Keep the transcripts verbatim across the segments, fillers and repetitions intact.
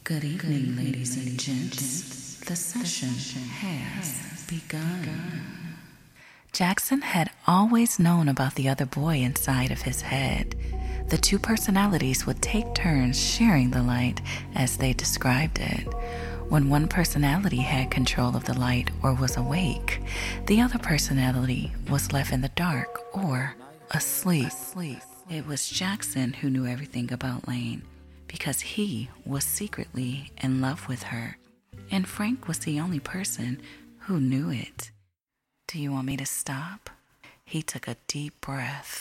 Good evening, ladies and gents. The session has begun. Jackson had always known about the other boy inside of his head. The two personalities would take turns sharing the light as they described it. When one personality had control of the light or was awake, the other personality was left in the dark or asleep. It was Jackson who knew everything about Lane because he was secretly in love with her, and Frank was the only person who knew it. Do you want me to stop? He took a deep breath.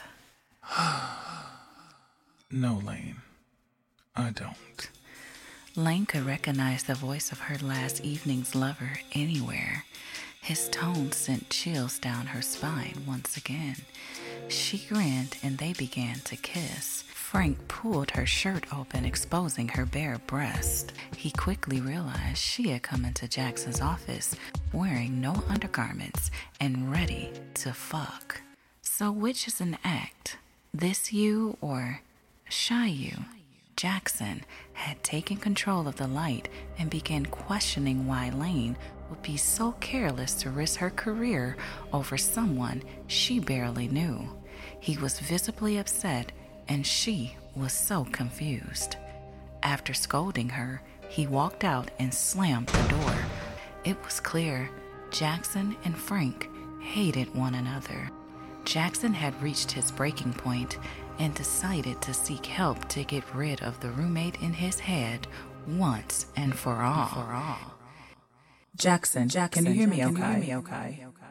No, Lane. I don't. Lane could recognize the voice of her last evening's lover anywhere. His tone sent chills down her spine once again. She grinned and they began to kiss. Frank pulled her shirt open, exposing her bare breast. He quickly realized she had come into Jackson's office wearing no undergarments and ready to fuck. So which is an act? This you or shy you? Jackson had taken control of the light and began questioning why Lane would be so careless to risk her career over someone she barely knew. He was visibly upset and she was so confused. After scolding her, he walked out and slammed the door. It was clear Jackson and Frank hated one another. Jackson had reached his breaking point and decided to seek help to get rid of the roommate in his head once and for all. Jackson, Jackson, can you hear me okay? Can you hear me okay?